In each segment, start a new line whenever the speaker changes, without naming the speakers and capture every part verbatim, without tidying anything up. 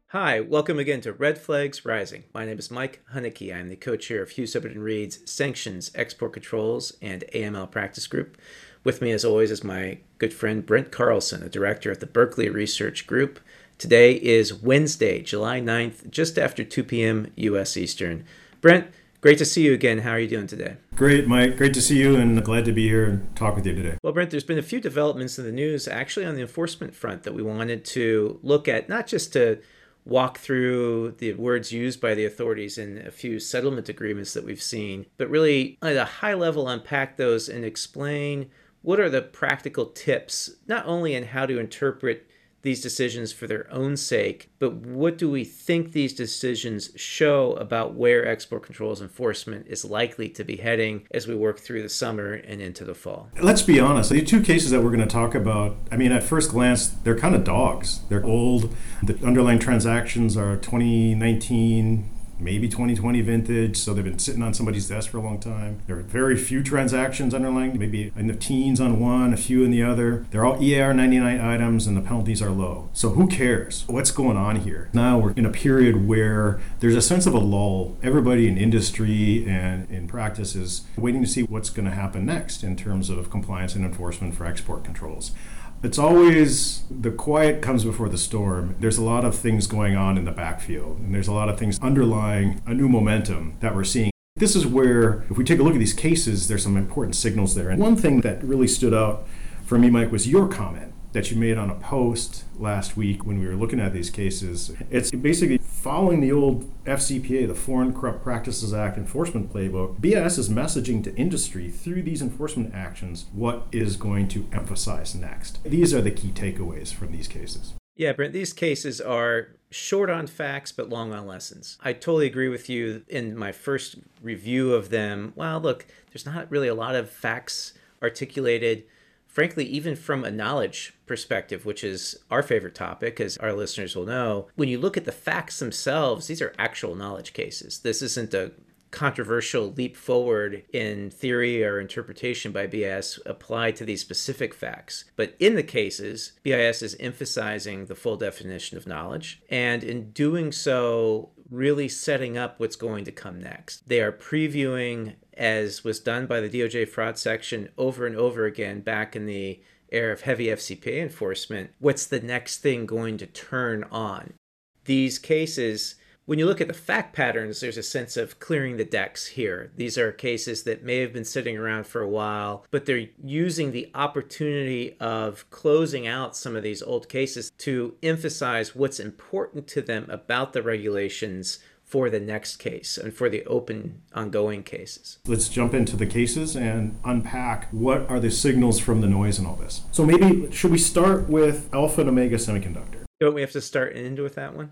Hi, welcome again to Red Flags Rising. My name is Mike Hunnicky. I'm the co-chair of Hugh Shepard and Reed's Sanctions, Export Controls, and A M L Practice Group. With me, as always, is my good friend Brent Carlson, a director at the Berkeley Research Group. Today is Wednesday, July ninth, just after two p.m. U S Eastern. Brent, great to see you again. How are you doing today?
Great, Mike. Great to see you and glad to be here and talk with you today.
Well, Brent, there's been a few developments in the news, actually on the enforcement front, that we wanted to look at, not just to walk through the words used by the authorities in a few settlement agreements that we've seen, but really at a high level unpack those and explain what are the practical tips, not only in how to interpret these decisions for their own sake, but what do we think these decisions show about where export controls enforcement is likely to be heading as we work through the summer and into the fall?
Let's be honest. The two cases that we're going to talk about, I mean, at first glance, they're kind of dogs. They're old. The underlying transactions are twenty nineteen, maybe twenty twenty vintage, so they've been sitting on somebody's desk for a long time. There are very few transactions underlying, maybe in the teens on one, a few in the other. They're all E A R ninety-nine items and the penalties are low. So who cares? What's going on here? Now we're in a period where there's a sense of a lull. Everybody in industry and in practice is waiting to see what's going to happen next in terms of compliance and enforcement for export controls. It's always the quiet comes before the storm. There's a lot of things going on in the backfield, and there's a lot of things underlying a new momentum that we're seeing. This is where, if we take a look at these cases, there's some important signals there. And one thing that really stood out for me, Mike, was your comment that you made on a post last week when we were looking at these cases. It's basically following the old F C P A, the Foreign Corrupt Practices Act enforcement playbook. B I S is messaging to industry through these enforcement actions what is going to emphasize next. These are the key takeaways from these cases.
Yeah, Brent, these cases are short on facts, but long on lessons. I totally agree with you. In my first review of them, well, look, there's not really a lot of facts articulated. Frankly, even from a knowledge perspective, which is our favorite topic, as our listeners will know, when you look at the facts themselves, these are actual knowledge cases. This isn't a controversial leap forward in theory or interpretation by B I S applied to these specific facts. But in the cases, B I S is emphasizing the full definition of knowledge, and in doing so, really setting up what's going to come next. They are previewing, as was done by the D O J fraud section over and over again back in the era of heavy F C P A enforcement, what's the next thing going to turn on? These cases, when you look at the fact patterns, there's a sense of clearing the decks here. These are cases that may have been sitting around for a while, but they're using the opportunity of closing out some of these old cases to emphasize what's important to them about the regulations for the next case and for the open, ongoing cases.
Let's jump into the cases and unpack what are the signals from the noise in all this. So maybe, should we start with Alpha and Omega Semiconductor?
Don't we have to start and end with that one?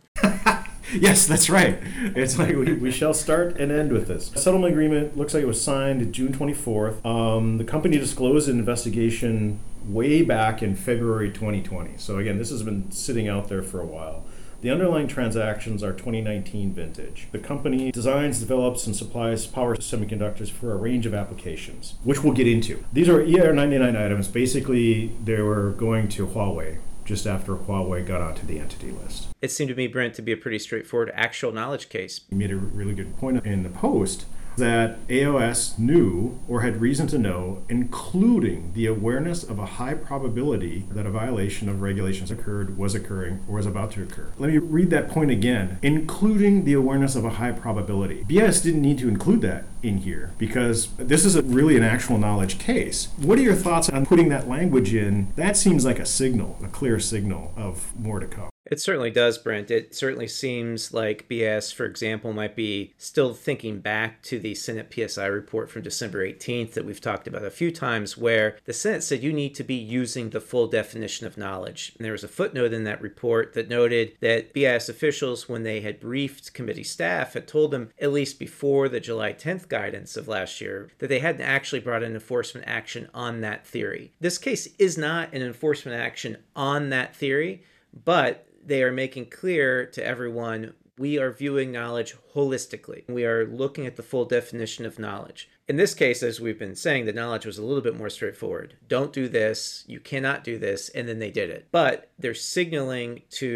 Yes, that's right. It's like we, we shall start and end with this. The settlement agreement looks like it was signed June twenty-fourth. Um, the company disclosed an investigation way back in February twenty twenty. So again, this has been sitting out there for a while. The underlying transactions are twenty nineteen vintage. The company designs, develops, and supplies power semiconductors for a range of applications, which we'll get into. These are E A R ninety-nine items. Basically, they were going to Huawei just after Huawei got onto the entity list.
It seemed to me, Brent, to be a pretty straightforward actual knowledge case.
You made a really good point in the post that A O S knew or had reason to know, including the awareness of a high probability that a violation of regulations occurred, was occurring, or was about to occur. Let me read that point again. Including the awareness of a high probability. B I S didn't need to include that in here because this is a, really an actual knowledge case. What are your thoughts on putting that language in? That seems like a signal, a clear signal of more to come.
It certainly does, Brent. It certainly seems like B I S, for example, might be still thinking back to the Senate P S I report from December eighteenth that we've talked about a few times, where the Senate said you need to be using the full definition of knowledge. And there was a footnote in that report that noted that B I S officials, when they had briefed committee staff, had told them, at least before the July tenth guidance of last year, that they hadn't actually brought an enforcement action on that theory. This case is not an enforcement action on that theory, but they are making clear to everyone, we are viewing knowledge holistically. We are looking at the full definition of knowledge. In this case, as we've been saying, the knowledge was a little bit more straightforward. Don't do this, you cannot do this, and then they did it. But they're signaling to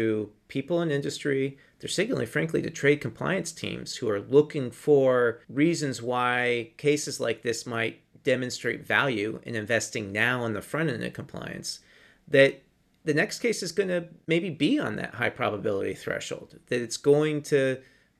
people in industry. They're signaling, frankly, to trade compliance teams who are looking for reasons why cases like this might demonstrate value in investing now on the front end of compliance, that the next case is going to maybe be on that high probability threshold, that it's going to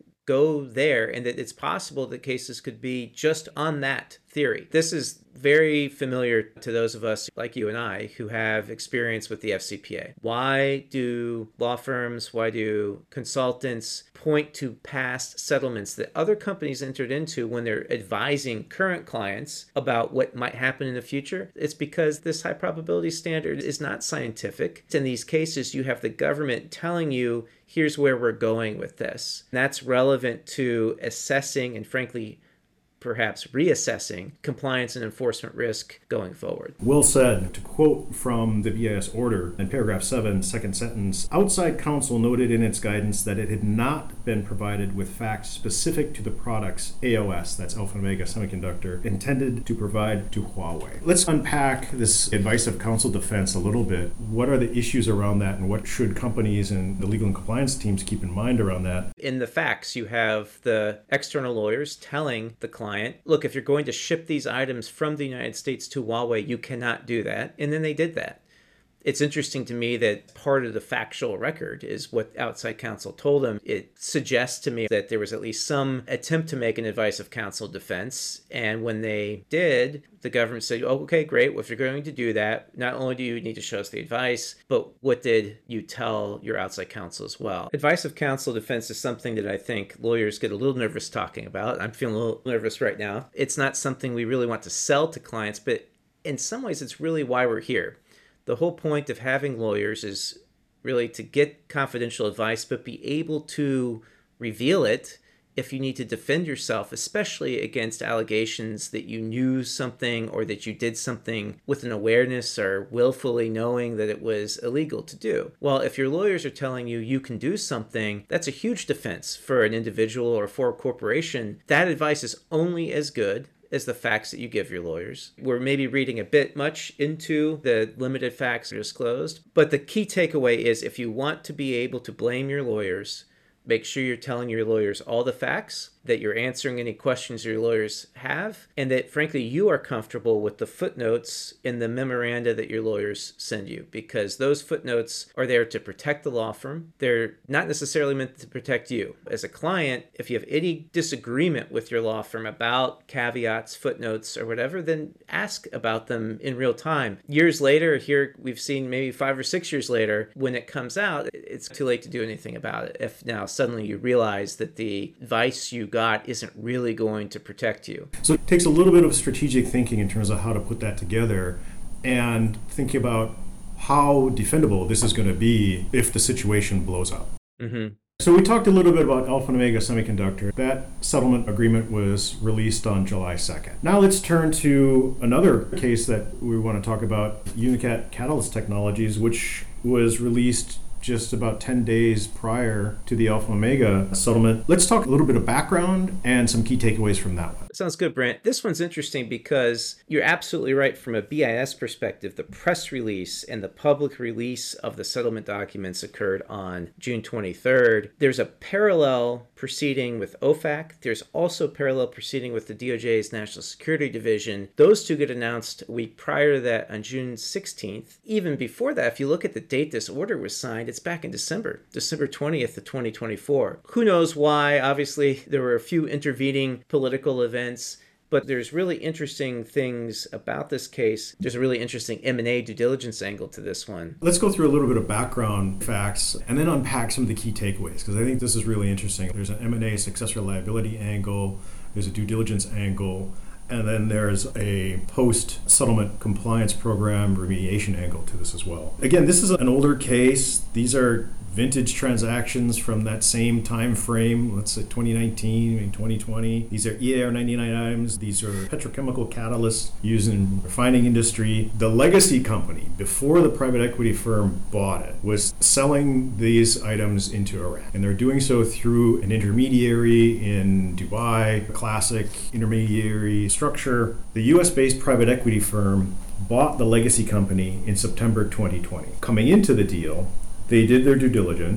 go there, and that it's possible that cases could be just on that theory. This is very familiar to those of us like you and I who have experience with the F C P A. Why do law firms, why do consultants point to past settlements that other companies entered into when they're advising current clients about what might happen in the future? It's because this high probability standard is not scientific. In these cases, you have the government telling you, here's where we're going with this. And that's relevant to assessing and, frankly, perhaps reassessing compliance and enforcement risk going forward.
Well said. To quote from the B I S order in paragraph seven, second sentence, outside counsel noted in its guidance that it had not been provided with facts specific to the products A O S, that's Alpha and Omega Semiconductor, intended to provide to Huawei. Let's unpack this advice of counsel defense a little bit. What are the issues around that, and what should companies and the legal and compliance teams keep in mind around that?
In the facts, you have the external lawyers telling the client, look, if you're going to ship these items from the United States to Huawei, you cannot do that. And then they did that. It's interesting to me that part of the factual record is what outside counsel told them. It suggests to me that there was at least some attempt to make an advice of counsel defense. And when they did, the government said, oh, okay, great. Well, if you're going to do that, not only do you need to show us the advice, but what did you tell your outside counsel as well? Advice of counsel defense is something that I think lawyers get a little nervous talking about. I'm feeling a little nervous right now. It's not something we really want to sell to clients, but in some ways, it's really why we're here. The whole point of having lawyers is really to get confidential advice, but be able to reveal it if you need to defend yourself, especially against allegations that you knew something or that you did something with an awareness or willfully knowing that it was illegal to do. Well, if your lawyers are telling you you can do something, that's a huge defense for an individual or for a corporation. That advice is only as good as the facts that you give your lawyers. We're maybe reading a bit much into the limited facts disclosed, but the key takeaway is if you want to be able to blame your lawyers, make sure you're telling your lawyers all the facts, that you're answering any questions your lawyers have, and that, frankly, you are comfortable with the footnotes in the memoranda that your lawyers send you, because those footnotes are there to protect the law firm. They're not necessarily meant to protect you. As a client, if you have any disagreement with your law firm about caveats, footnotes, or whatever, then ask about them in real time. Years later, here we've seen maybe five or six years later, when it comes out, it's too late to do anything about it. If now suddenly you realize that the advice you got isn't really going to protect you.
So it takes a little bit of strategic thinking in terms of how to put that together and thinking about how defendable this is going to be if the situation blows up.
Mm-hmm.
So we talked a little bit about Alpha and Omega Semiconductor. That settlement agreement was released on July second. Now let's turn to another case that we want to talk about, Unicat Catalyst Technologies, which was released just about ten days prior to the Alpha Omega settlement. Let's talk a little bit of background and some key takeaways from that one.
Sounds good, Brent. This one's interesting because you're absolutely right from a B I S perspective. The press release and the public release of the settlement documents occurred on June twenty-third. There's a parallel proceeding with O F A C. There's also parallel proceeding with the D O J's National Security Division. Those two get announced a week prior to that on June sixteenth. Even before that, if you look at the date this order was signed, it's back in December, December twentieth of twenty twenty-four. Who knows why? Obviously, there were a few intervening political events, but there's really interesting things about this case. There's a really interesting M and A due diligence angle to this one.
Let's go through a little bit of background facts and then unpack some of the key takeaways, because I think this is really interesting. There's an M and A successor liability angle, there's a due diligence angle, and then there's a post-settlement compliance program remediation angle to this as well. Again, this is an older case. These are vintage transactions from that same time frame, let's say twenty nineteen, maybe twenty twenty. These are E A R ninety-nine items. These are petrochemical catalysts used in the refining industry. The legacy company, before the private equity firm bought it, was selling these items into Iran. And they're doing so through an intermediary in Dubai, a classic intermediary structure. The U S-based private equity firm bought the legacy company in September twenty twenty. Coming into the deal, they did their due diligence.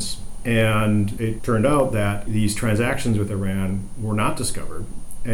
And it turned out that these transactions with Iran were not discovered,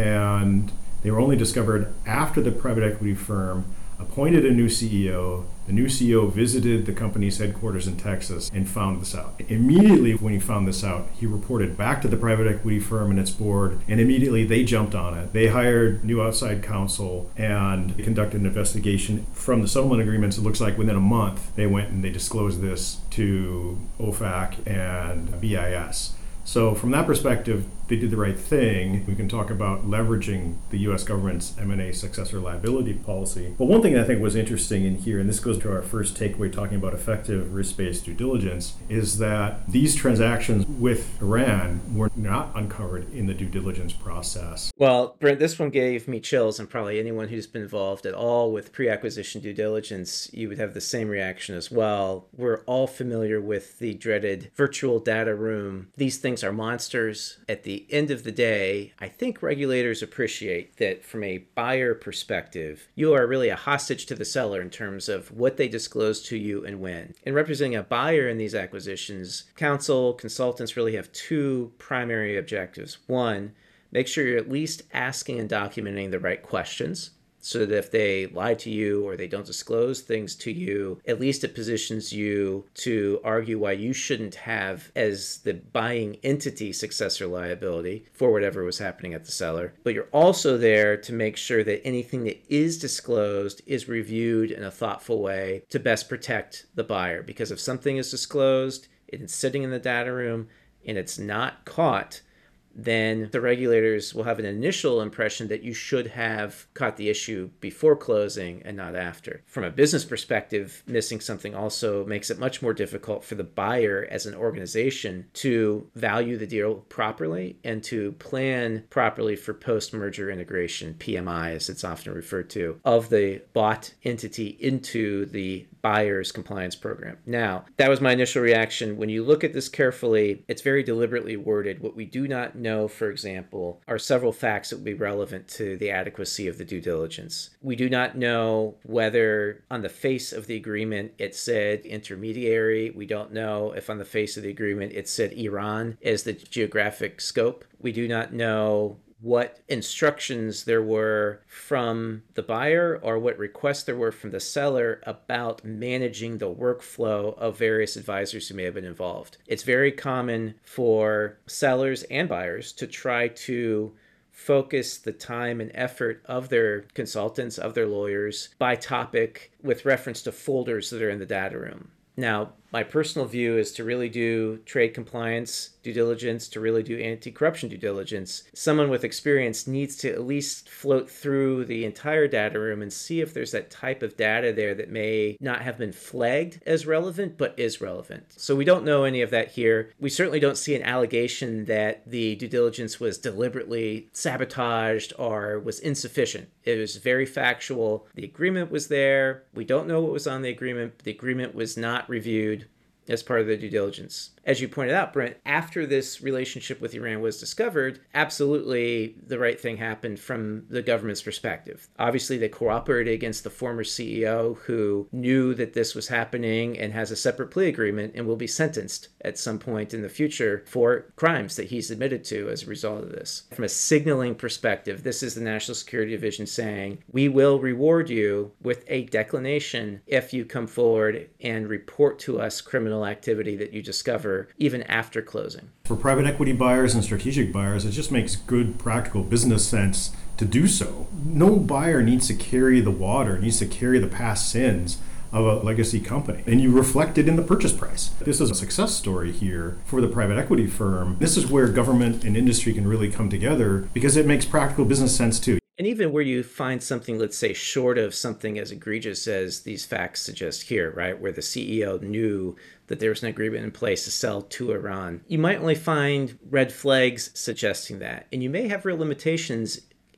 and they were only discovered after the private equity firm appointed a new C E O. The new C E O visited the company's headquarters in Texas and found this out. Immediately when he found this out, he reported back to the private equity firm and its board, and immediately they jumped on it. They hired new outside counsel and conducted an investigation. From the settlement agreements, it looks like within a month, they went and they disclosed this to O F A C and B I S. So from that perspective, they did the right thing. We can talk about leveraging the U S government's M and A successor liability policy. But one thing I think was interesting in here, and this goes to our first takeaway talking about effective risk-based due diligence, is that these transactions with Iran were not uncovered in the due diligence process.
Well, Brent, this one gave me chills, and probably anyone who's been involved at all with pre-acquisition due diligence, you would have the same reaction as well. We're all familiar with the dreaded virtual data room. These things are monsters. At the end of the day, I think regulators appreciate that from a buyer perspective, you are really a hostage to the seller in terms of what they disclose to you and when. In representing a buyer in these acquisitions, counsel, consultants really have two primary objectives. One, make sure you're at least asking and documenting the right questions, so that if they lie to you or they don't disclose things to you, at least it positions you to argue why you shouldn't have, as the buying entity, successor liability for whatever was happening at the seller. But you're also there to make sure that anything that is disclosed is reviewed in a thoughtful way to best protect the buyer. Because if something is disclosed, it's sitting in the data room, and it's not caught, then the regulators will have an initial impression that you should have caught the issue before closing and not after. From a business perspective, missing something also makes it much more difficult for the buyer as an organization to value the deal properly and to plan properly for post-merger integration, P M I as it's often referred to, of the bought entity into the buyer's compliance program. Now, that was my initial reaction. When you look at this carefully, it's very deliberately worded. What we do not know, for example, are several facts that would be relevant to the adequacy of the due diligence. We do not know whether on the face of the agreement it said intermediary. We don't know if on the face of the agreement it said Iran as the geographic scope. We do not know what instructions there were from the buyer or what requests there were from the seller about managing the workflow of various advisors who may have been involved. It's very common for sellers and buyers to try to focus the time and effort of their consultants, of their lawyers, by topic with reference to folders that are in the data room. Now, my personal view is to really do trade compliance due diligence, to really do anti-corruption due diligence. Someone with experience needs to at least float through the entire data room and see if there's that type of data there that may not have been flagged as relevant, but is relevant. So we don't know any of that here. We certainly don't see an allegation that the due diligence was deliberately sabotaged or was insufficient. It was very factual. The agreement was there. We don't know what was on the agreement. The agreement was not reviewed as part of the due diligence. As you pointed out, Brent, after this relationship with Iran was discovered, absolutely the right thing happened from the government's perspective. Obviously, they cooperated against the former C E O who knew that this was happening and has a separate plea agreement and will be sentenced at some point in the future for crimes that he's admitted to as a result of this. From a signaling perspective, this is the National Security Division saying, we will reward you with a declination if you come forward and report to us criminal activity that you discover even after closing.
For private equity buyers and strategic buyers, it just makes good practical business sense to do so. No buyer needs to carry the water, needs to carry the past sins of a legacy company, and you reflect it in the purchase price. This is a success story here for the private equity firm. This is where government and industry can really come together because it makes practical business sense too.
And even where you find something, let's say, short of something as egregious as these facts suggest here, right, where the C E O knew that there was an agreement in place to sell to Iran, you might only find red flags suggesting that. And you may have real limitations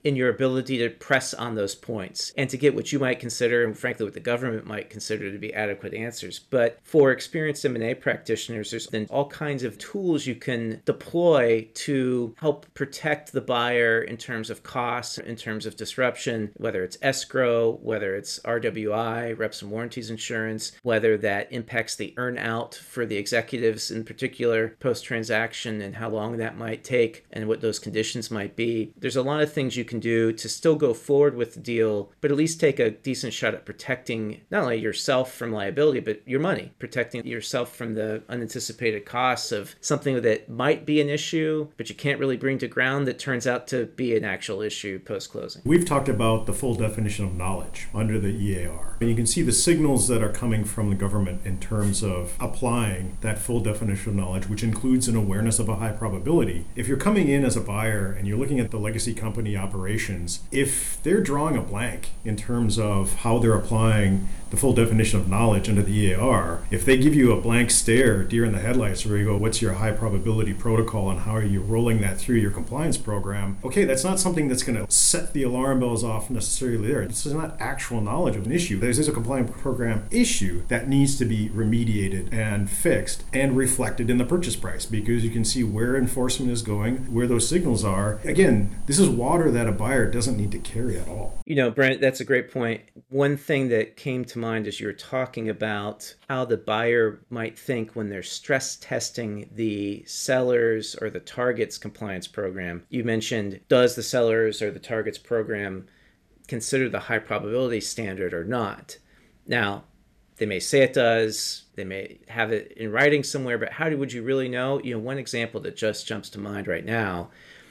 in your ability to press on those points and to get what you might consider, and frankly what the government might consider, to be adequate answers. But for experienced M and A practitioners, there's then all kinds of tools you can deploy to help protect the buyer in terms of costs, in terms of disruption, whether it's escrow, whether it's R W I, reps and warranties insurance, whether that impacts the earn out for the executives in particular post-transaction and how long that might take and what those conditions might be. There's a lot of things you can do to still go forward with the deal, but at least take a decent shot at protecting not only yourself from liability, but your money, protecting yourself from the unanticipated costs of something that might be an issue, but you can't really bring to ground that turns out to be an actual issue post-closing.
We've talked about the full definition of knowledge under the E A R. And you can see the signals that are coming from the government in terms of applying that full definition of knowledge, which includes an awareness of a high probability. If you're coming in as a buyer and you're looking at the legacy company operations, if they're drawing a blank in terms of how they're applying the full definition of knowledge under the E A R, if they give you a blank stare, deer in the headlights, where you go, what's your high probability protocol and how are you rolling that through your compliance program? Okay, that's not something that's going to set the alarm bells off necessarily there. This is not actual knowledge of an issue. There's, there's a compliance program issue that needs to be remediated and fixed and reflected in the purchase price, because you can see where enforcement is going, where those signals are. Again, this is water that a buyer doesn't need to carry at all.
You know, Brent, that's a great point. One thing that came to mind as you were talking about how the buyer might think when they're stress testing the seller's or the target's compliance program. You mentioned, does the seller's or the target's program consider the high probability standard or not? Now, they may say it does, they may have it in writing somewhere, but how would you really know? You know, one example that just jumps to mind right now,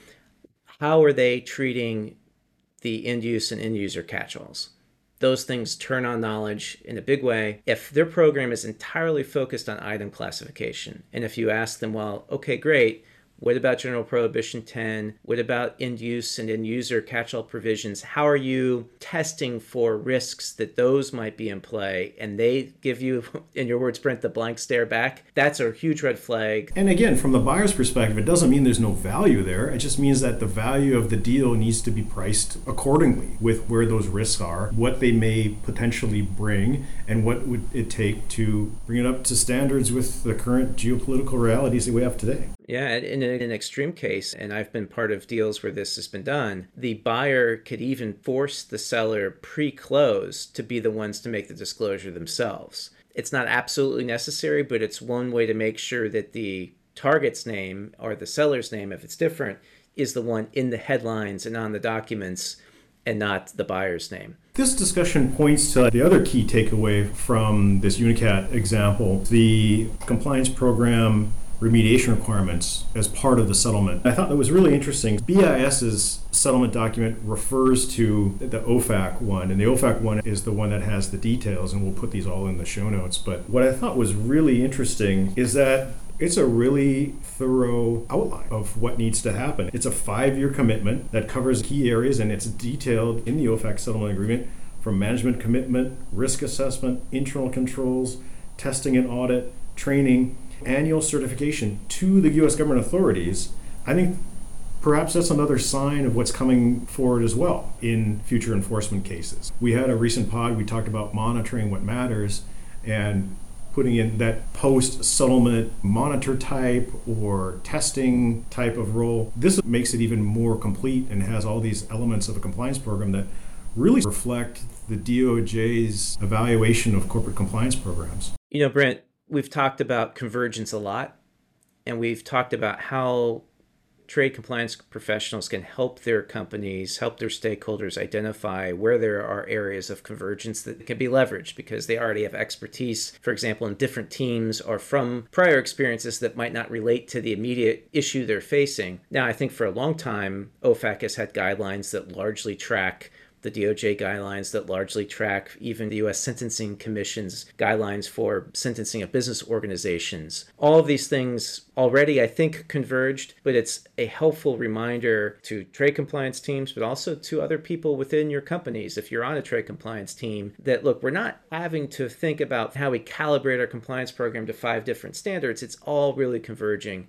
how are they treating the end use and end user catch-alls? Those things turn on knowledge in a big way. If their program is entirely focused on item classification, and if you ask them, well, okay, great, what about General Prohibition ten? What about end use and end user catch-all provisions? How are you testing for risks that those might be in play? And they give you, in your words, Brent, the blank stare back. That's a huge red flag.
And again, from the buyer's perspective, it doesn't mean there's no value there. It just means that the value of the deal needs to be priced accordingly with where those risks are, what they may potentially bring, and what would it take to bring it up to standards with the current geopolitical realities that we have today.
Yeah, in an extreme case, and I've been part of deals where this has been done, the buyer could even force the seller pre-close to be the ones to make the disclosure themselves. It's not absolutely necessary, but it's one way to make sure that the target's name or the seller's name, if it's different, is the one in the headlines and on the documents and not the buyer's name.
This discussion points to the other key takeaway from this UNICAT example, the compliance program remediation requirements as part of the settlement. I thought that was really interesting. BIS's settlement document refers to the O F A C one, and the O F A C one is the one that has the details, and we'll put these all in the show notes. But what I thought was really interesting is that it's a really thorough outline of what needs to happen. It's a five-year commitment that covers key areas, and it's detailed in the O F A C settlement agreement from management commitment, risk assessment, internal controls, testing and audit, training, annual certification to the U S government authorities. I think perhaps that's another sign of what's coming forward as well in future enforcement cases. We had a recent pod, we talked about monitoring what matters and putting in that post-settlement monitor type or testing type of role. This makes it even more complete and has all these elements of a compliance program that really reflect the D O J's evaluation of corporate compliance programs.
You know, Brent, we've talked about convergence a lot, and we've talked about how trade compliance professionals can help their companies, help their stakeholders identify where there are areas of convergence that can be leveraged because they already have expertise, for example, in different teams or from prior experiences that might not relate to the immediate issue they're facing. Now, I think for a long time, O F A C has had guidelines that largely track the D O J guidelines that largely track even the U S Sentencing Commission's guidelines for sentencing of business organizations. All of these things already, I think, converged, but it's a helpful reminder to trade compliance teams, but also to other people within your companies, if you're on a trade compliance team, that, look, we're not having to think about how we calibrate our compliance program to five different standards. It's all really converging.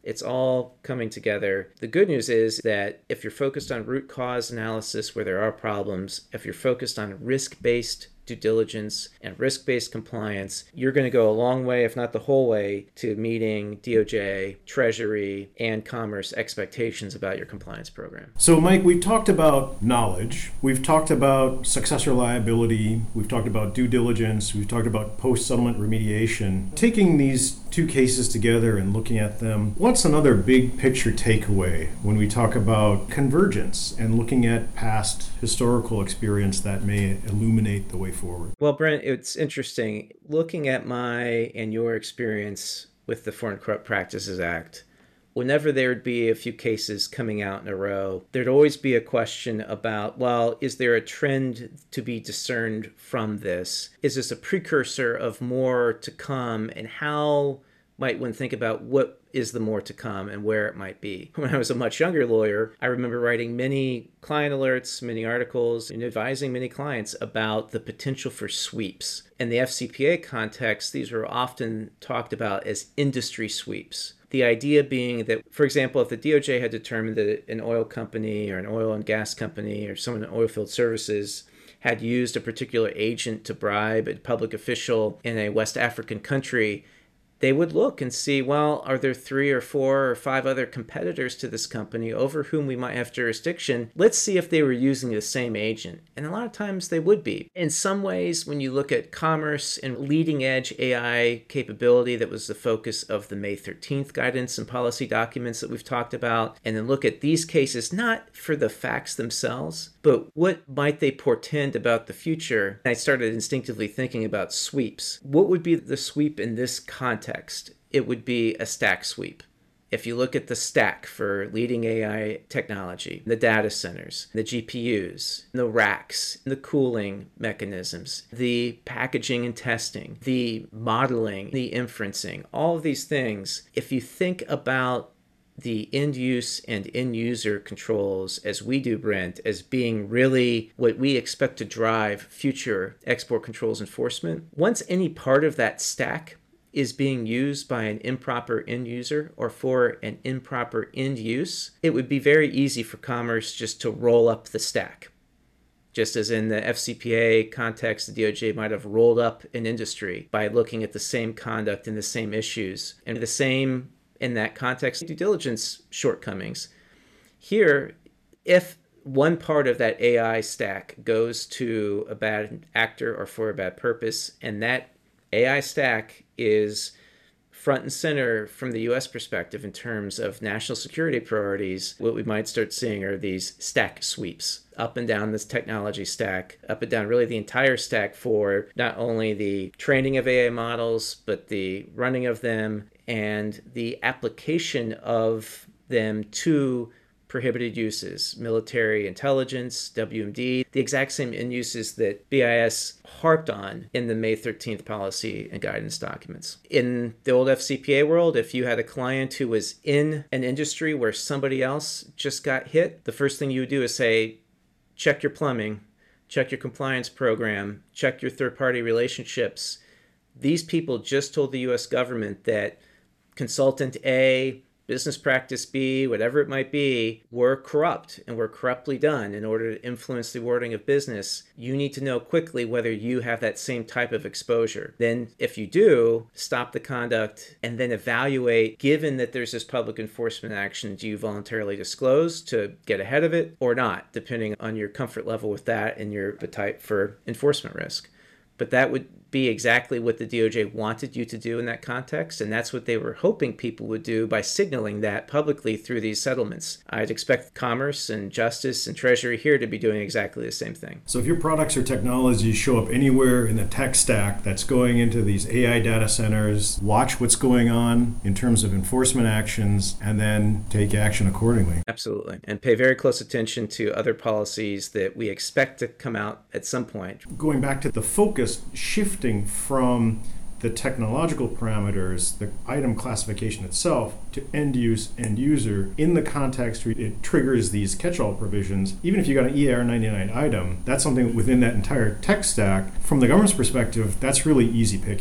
It's all coming together. The good news is that if you're focused on root cause analysis where there are problems, if you're focused on risk-based due diligence and risk-based compliance, you're going to go a long way, if not the whole way, to meeting D O J, Treasury, and Commerce expectations about your compliance program.
So, Mike, we've talked about knowledge, we've talked about successor liability, we've talked about due diligence, we've talked about post-settlement remediation. Taking these two cases together and looking at them, what's another big picture takeaway when we talk about convergence and looking at past historical experience that may illuminate the way forward?
Well, Brent, it's interesting. Looking at my and your experience with the Foreign Corrupt Practices Act, whenever there would be a few cases coming out in a row, there'd always be a question about, well, is there a trend to be discerned from this? Is this a precursor of more to come? And how might one think about what is the more to come and where it might be? When I was a much younger lawyer, I remember writing many client alerts, many articles, and advising many clients about the potential for sweeps. In the F C P A context, these were often talked about as industry sweeps. The idea being that, for example, if the D O J had determined that an oil company or an oil and gas company or someone in oilfield services had used a particular agent to bribe a public official in a West African country, they would look and see, well, are there three or four or five other competitors to this company over whom we might have jurisdiction? Let's see if they were using the same agent. And a lot of times they would be. In some ways, when you look at commerce and leading edge A I capability, that was the focus of the May thirteenth guidance and policy documents that we've talked about, and then look at these cases, not for the facts themselves, but what might they portend about the future? I started instinctively thinking about sweeps. What would be the sweep in this context? It would be a stack sweep. If you look at the stack for leading A I technology, the data centers, the G P Us, the racks, the cooling mechanisms, the packaging and testing, the modeling, the inferencing, all of these things, if you think about the end use and end user controls as we do, Brent, as being really what we expect to drive future export controls enforcement, once any part of that stack is being used by an improper end user or for an improper end use, it would be very easy for commerce just to roll up the stack. Just as in the F C P A context, the D O J might have rolled up an industry by looking at the same conduct and the same issues, and the same in that context, due diligence shortcomings. Here, if one part of that A I stack goes to a bad actor or for a bad purpose, and that A I stack is front and center from the U S perspective in terms of national security priorities, what we might start seeing are these stack sweeps up and down this technology stack, up and down really the entire stack for not only the training of A I models, but the running of them and the application of them to prohibited uses, military intelligence, W M D, the exact same end uses that B I S harped on in the May thirteenth policy and guidance documents. In the old F C P A world, if you had a client who was in an industry where somebody else just got hit, the first thing you would do is say, check your plumbing, check your compliance program, check your third-party relationships. These people just told the U S government that consultant A, business practice B, whatever it might be, were corrupt and were corruptly done in order to influence the wording of business. You need to know quickly whether you have that same type of exposure. Then if you do, stop the conduct and then evaluate, given that there's this public enforcement action, do you voluntarily disclose to get ahead of it or not, depending on your comfort level with that and your appetite for enforcement risk. But that would be exactly what the D O J wanted you to do in that context, and that's what they were hoping people would do by signaling that publicly through these settlements. I'd expect Commerce and Justice and Treasury here to be doing exactly the same thing.
So if your products or technologies show up anywhere in the tech stack that's going into these A I data centers, watch what's going on in terms of enforcement actions, and then take action accordingly.
Absolutely. And pay very close attention to other policies that we expect to come out at some point.
Going back to the focus shift from the technological parameters, the item classification itself, to end use, end user, in the context where it triggers these catch-all provisions. Even if you got an E A R ninety-nine item, that's something within that entire tech stack. From the government's perspective, that's really easy pickings.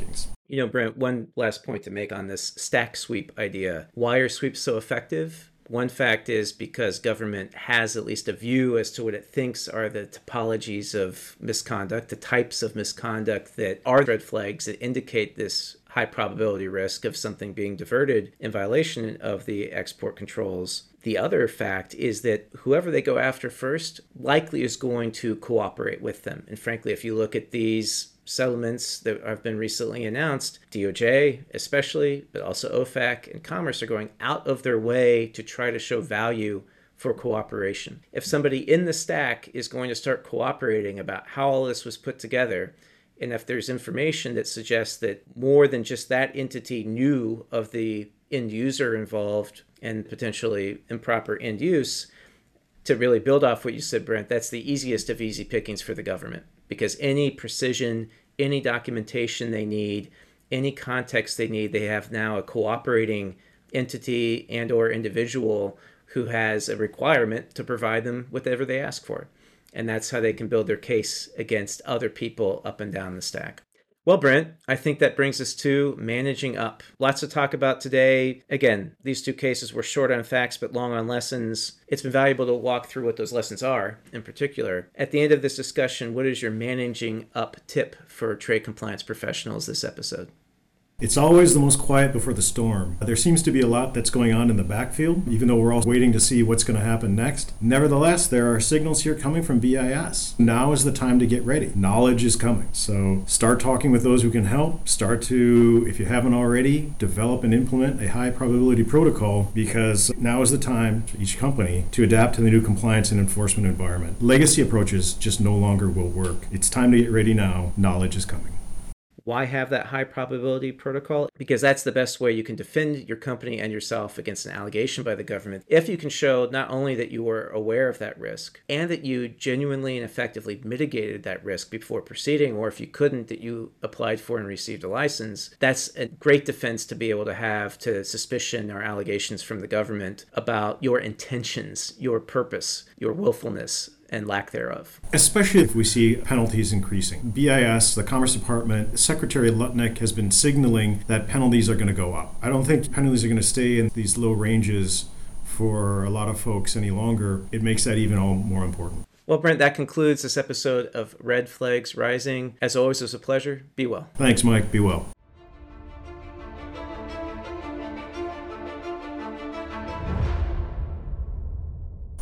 You know, Brent, one last point to make on this stack sweep idea. Why are sweeps so effective? One fact is because government has at least a view as to what it thinks are the topologies of misconduct, the types of misconduct that are red flags that indicate this high probability risk of something being diverted in violation of the export controls. The other fact is that whoever they go after first likely is going to cooperate with them. And frankly, if you look at these settlements that have been recently announced, D O J especially, but also O FAC and Commerce are going out of their way to try to show value for cooperation. If somebody in the stack is going to start cooperating about how all this was put together, and if there's information that suggests that more than just that entity knew of the end user involved and potentially improper end use, to really build off what you said, Brent, that's the easiest of easy pickings for the government, because any precision, any documentation they need, any context they need, they have now a cooperating entity and or individual who has a requirement to provide them whatever they ask for. And that's how they can build their case against other people up and down the stack. Well, Brent, I think that brings us to managing up. Lots to talk about today. Again, these two cases were short on facts but long on lessons. It's been valuable to walk through what those lessons are in particular. At the end of this discussion, what is your managing up tip for trade compliance professionals this episode?
It's always the most quiet before the storm. There seems to be a lot that's going on in the backfield, even though we're all waiting to see what's going to happen next. Nevertheless, there are signals here coming from B I S. Now is the time to get ready. Knowledge is coming. So start talking with those who can help. Start to, if you haven't already, develop and implement a high probability protocol, because now is the time for each company to adapt to the new compliance and enforcement environment. Legacy approaches just no longer will work. It's time to get ready now. Knowledge is coming.
Why have that high probability protocol? Because that's the best way you can defend your company and yourself against an allegation by the government. If you can show not only that you were aware of that risk and that you genuinely and effectively mitigated that risk before proceeding, or if you couldn't, that you applied for and received a license, that's a great defense to be able to have to suspicion or allegations from the government about your intentions, your purpose, your willfulness, and lack thereof.
Especially if we see penalties increasing. B I S, the Commerce Department, Secretary Lutnick has been signaling that penalties are going to go up. I don't think penalties are going to stay in these low ranges for a lot of folks any longer. It makes that even all more important.
Well, Brent, that concludes this episode of Red Flags Rising. As always, it was a pleasure. Be well.
Thanks, Mike. Be well.